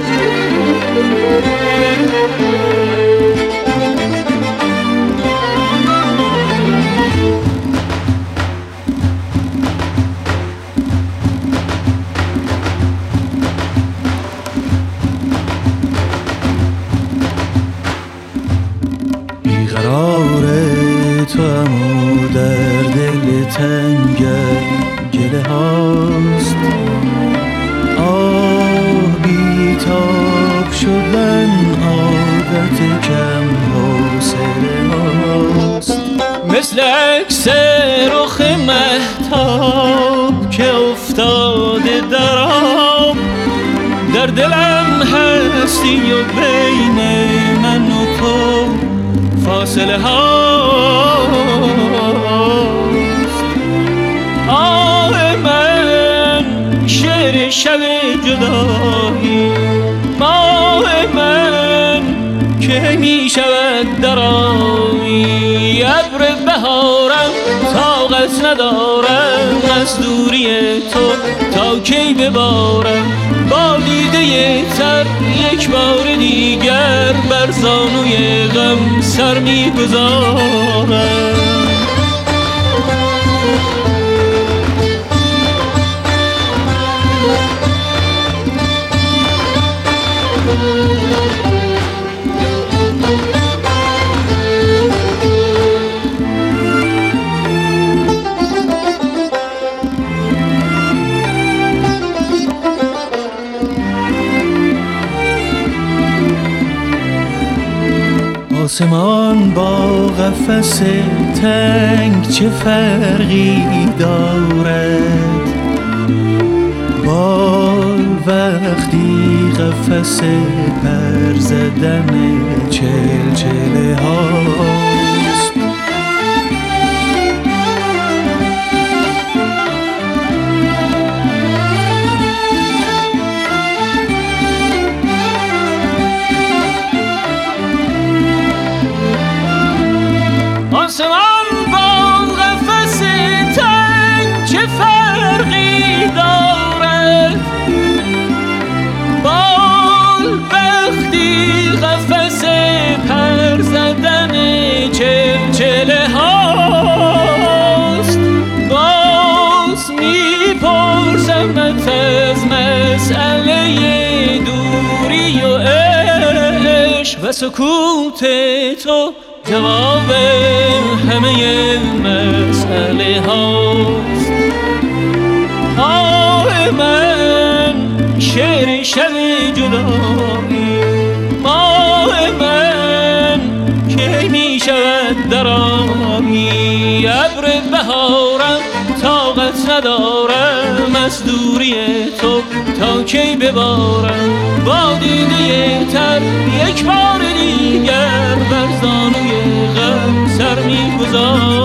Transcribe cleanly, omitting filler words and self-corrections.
بیقرار توام و در دل تنگم گله هاست، بیتاب شدن عادت کم حوصله هاست. مثل عکس رخ مهتاب که افتاده در آب، در دلم هستی و بین من و تو فاصله هاست. آه من شعر شب جدایی، ماه من که می شود درایی. ابر بهارم طاقت ندارم از دوری تو تا کی ببارم. با دیده تر یک بار دیگر بر زانوی غم سر می گذارم. آسمان با قفس تنگ چه فرقی دارد؟ بال وقتی قفس پر زدن چلچله هاست. آسمان با قفس تنگ چه فرقی دارد؟ بال وقتی قفس پر زدن چلچله هاست. باز میپرسمت از مسئله دوری و عشق و سکوت تو جواب همه مسئله هاست. آه من شعر شب جدایی، ماه من که می شود درایی. ابر بهارم طاقت ندارم از دوری تو تا کی ببارم. با دیده تر یک بار دیگر بر زانوی غم سر می گذارم.